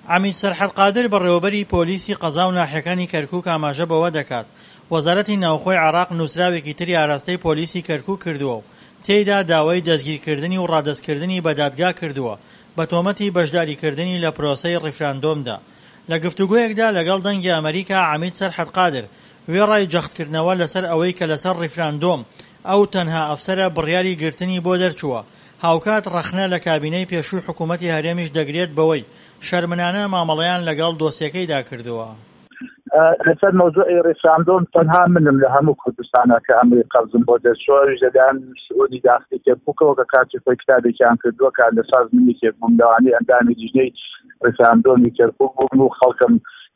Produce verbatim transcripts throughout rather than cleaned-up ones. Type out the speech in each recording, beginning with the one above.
عەمید سەرحەدقادر بەڕێوەبەری پۆلیسی قەزا و ناحیەکانی کەرکووک ئاماژە بەوە دەکات وەزارەتی ناوخۆی عێراق نووسراوێکی تری ئاراستەی پۆلیسی کەرکووک کردووە و تێیدا داوای دەستگیرکردنی و ڕادەستکردنی بە دادگا کردووە بە تۆمەتی بەشداریکردنی لە پرۆسەی ڕیفراندۆمدا. لە گفتوگۆیەکدا لەگەڵ دەنگی ئەمریکا عەمید سەرحەدقادر وێڕای جەختکردنەوە لەسەر ئەوەی کە لەسەر ڕیفراندۆم ئەو تەنها ئەفسەرە بڕیاری گرتنی بۆ دەرچووە هاوکات ڕەخنە لە کابینەی پێشووی حکوومەتی هەرێمیش دەگرێت بەوەی شەرمنانە مامەڵەیان لەگەڵ دۆسیەکەیدا کردووە. لەسەر مەوزوعی ڕیفراندۆم تەنها منم لە هەموو کوردستانە کە ئەمری قەبزم بۆ دەرچووە دەدان سعودی داخلی کەرکووکەوە کە کاتی خۆی کتابێکیان کردووە کە لە ساز منێکێک بووم لەوانەیە ئەندامی دیژنەی ڕیفراندۆمی کەرکووک بووم و خەڵکم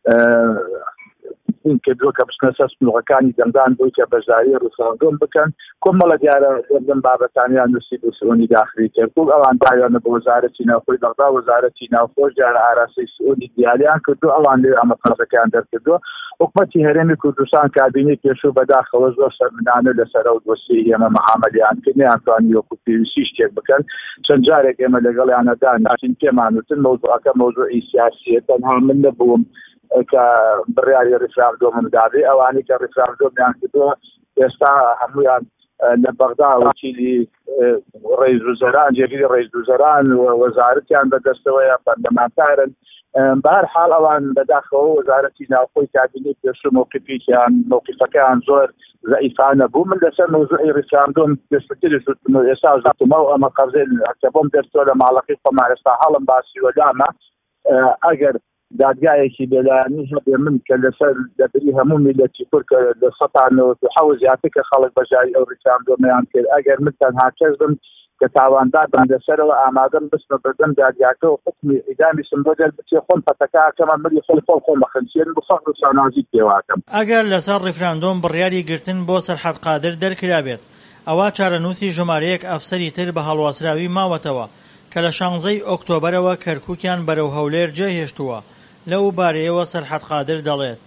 کردووە کە بچنە سەر سنووڕەکانی دەمدان بۆی کە بەشداری ڕیفراندۆم بکەن. کۆمەڵە دیارە لەم بابەتانیان نووسی بۆ سعودی داخلی کەرکووک ئەوان داویانە بە وەزارەتی ناوخۆی بەغدا وەزارەتی ناوخۆش دیارە ئاراستەی سعودی دیاریان کردووە ئەوان لێ ئەمە قەرزەکەیان دەرکردووە. حکوومەتی هەرێمی کوردستان کابینەی پێشوو بەداخەوە زۆر شەرمنانە لەسەر ئەو دۆسیەی ئێمە مەعامەلیان کرد نەیانتوانی وەکو پێویستی شتێک بکەن. چەند جارێک ئێمە لەگەڵیانەدا ناچین پێمان وتن مەوزوعەکە مەوزوعی سیاسیە تەنها من نەبووم کە بڕیاری ڕیفراندۆمم دابێ ئەوانەی کە ڕیفراندۆمیان کردووە ئێستا هەمویان لە بەغدا وەکیلی ڕئیس وزەران جێگیری ڕئیس وزەران وەزارەتیان بەدەستەوەیە پەرلەمانتارن. بەهەر حاڵ ئەوان بەداخەوە وەزارەتی ناوخۆی کابینەی پێشوو موقفیان موقفەکەیان زۆر ضعیفانە بوو. من لەسەر مەوزوعی ڕیفراندۆم دەستگیری شوتم و ئێستا زەتمە و ئەمە قەبزێ کە بۆم دەرچووە لە ماڵەکەی خۆمان ئێستا هەڵم باسیوە دامە ئەگەر دادگایەکی بێلایانی هەبێ من کە لەسەر لەبری هەموو میلەتی کورد کە لە سەتانەوە حەوت زیاتر کە خەڵک بەژاری ئەو ڕیفراندۆمیان کرد ئەگەر من تەنها کەس بم کە تاواندار بم لەسەرەوە ئامادەم بچمە بەردەم دادگاکە و حکمی ئیدامیشم بۆ دەربچێ خۆم پەتەکەکەمان ملی خۆی خۆ خۆم بەخەنسیێن بۆ فەقر و سانازی پێواکەم. ئەگەر لەسەر ڕیفراندۆم بڕیاری گرتن بۆ سەرحەدقادر دەرکرا بێت ئەوە چارەنووسی ژمارەیەک ئەفسەری تر بە هەڵواسراوی ماوەتەوە کە لە شانزەی ئۆکتۆبەرەوە کەرکووکیان بەرەو هەولێر جێهێشتووە. لەو بارەیەوە سەرحەدقادر دەڵێت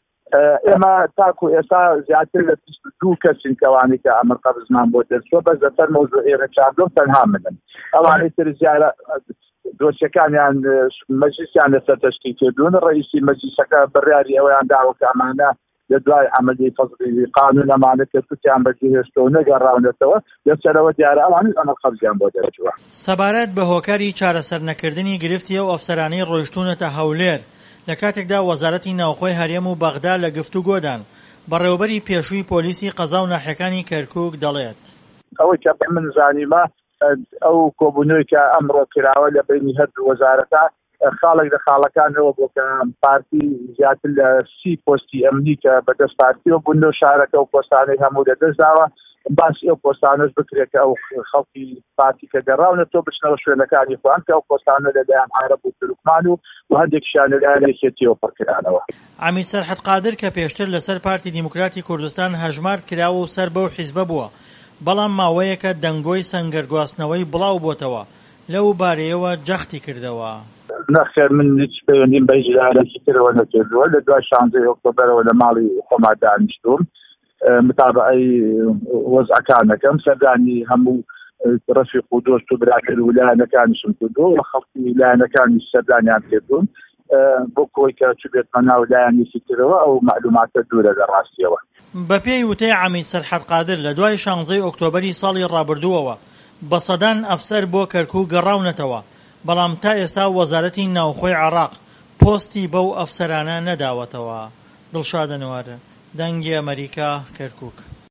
ئێمە تاکو ئێستا زیاتر لە بیست و دوو کەسین کەوانی کە ئەمر قەبزمان بۆ دەرچووە بەس لەسەر مەوزوعی ڕیفراندۆم تەنها منن. ئەوانەی تر زیارە دۆسیەکانیان مەجلیسیان لەسەر تەشکیل کردوون ڕئیسی مەجلیسەکە بڕیاری ئەوەیان داوە کە ئەمانە لە دوای عملی فەزلی قانون ئەمانە کەرکووکیان بەجێهێشتەوە نەگەڕاونەتەوە لەسەرەوە دیارە ئەوانش ئەمە قەبزیان بۆ دەرچووە. سەبارەت بە هۆکاری چارەسەر نەکردنی گرفتی ئەو ئەفسەرانەی ڕۆیشتوونەتە هەولێر لە کاتێکدا وەزارەتی ناوخۆی هەرێم و بەغدا لە گفتوگۆدان بەڕێوەبەری پێشووی پۆلیسی قەزا و ناحیەکانی کەرکووک دەڵێت ئەوەی کە من زانیمە ئەو کۆبوونەوەی کە ئەمڕۆ کراوە لە بینی هەردوو وەزارەتە خاڵێک لە خاڵەکانەوە بۆ کە پارتی زیاتر لە سی پۆستی ئەمنی کە بەدەست پارتیەوە بوون و شارەکە و پۆستانەی هەموو لەدەستداوە باسی ئەو پۆستانەش بکرێت کە ئەو خەڵکی پارتی کە گەڕاونە تۆ بچنەوە شوێنەکانی خۆیان کە ئەو پۆستانە لەلایەن عەرەب و تورکمان و هەندێکیشیان لەلایەن یەکێتیەوە پڕکرانەوە. عەمید سەرحەدقادر کە پێشتر لەسەر پارتی دیموکراتی کوردستان هەژمارد کراوە و سەر بەو حیزبە بووە بەڵام ماوەیەکە دەنگۆی سەنگەرگواستنەوەی بڵاو بۆتەوە لەو بارەیەوە جەختی کردەوە. نەخێر من هیچ پەیوەندیم بە هیچ ترەوە نەکردووە لە دوای شانزەی ئۆکتۆبەرەوە لە ماڵی خۆما دانیشتوم متابعەی وەزعەکانەکەم سەردانی هەموو ڕەفیق و دۆست و براکرد و لایەنەکانیشم کردووە و خەڵکی لایەنەکانی سەردانیان کردوون بۆ کۆی کە چ بێتمە ناو لایەنێکی ترەوە ئەو معلوماتە دوورە لە ڕاستیەوە. بە پێی وتەی عەمید سەرحەدقادر لە دوای شانزەی ئۆکتۆبەری ساڵی ڕابردووەوە بە سەدان ئەفسەر بۆ کەرکووک گەڕاونەتەوە بەڵام تا ئێستا وەزارەتی ناوخۆی عێراق پۆستی بەو ئەفسەرانە نەداوەتەوە. دڵشاد ئەنوار، دەنگی ئەمریکا، کەرکووک.